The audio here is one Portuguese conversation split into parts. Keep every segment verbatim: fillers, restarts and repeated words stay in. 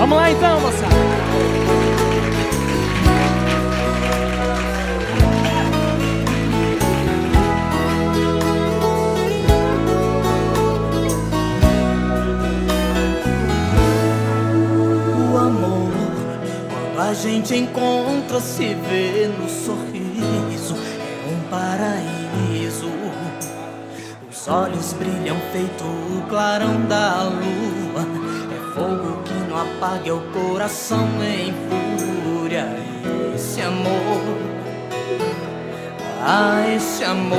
Vamos lá então, moçada. O amor, quando a gente encontra, se vê no sorriso, é um paraíso. Os olhos brilham feito o clarão da lua, é fogo que não apaga, é o coração em fúria. Esse amor, ah, esse amor,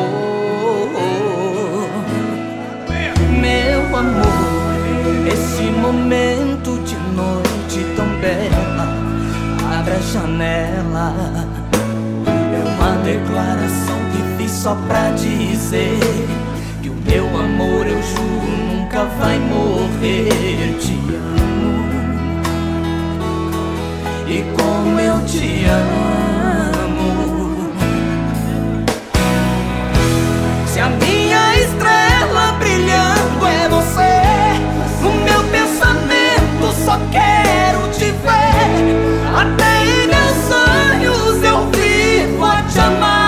meu amor, esse momento de noite tão bela, abre a janela. É uma declaração que fiz só pra dizer que o meu amor, eu juro, nunca vai morrer. Te amo, e como eu te amo. Se a minha estrela brilhando é você, no meu pensamento só quero te ver. Até em meus sonhos eu vivo a te amar.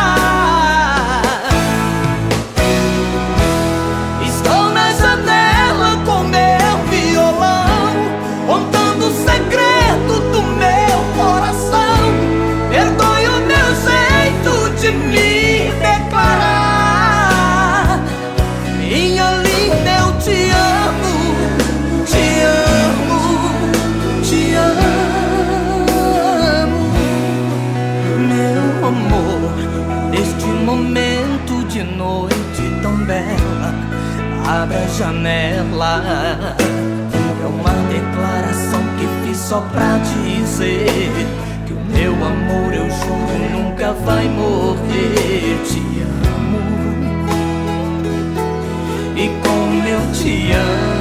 Estou na janela com meu violão, contando o segredo do meu coração. Perdoe o meu jeito de me declarar. Minha linda, eu te amo, te amo, te amo. Meu amor, neste momento de noite tão bela, abre a janela. É uma declaração que fiz só pra dizer que o meu amor, eu juro, nunca vai morrer. Te amo, e como eu te amo.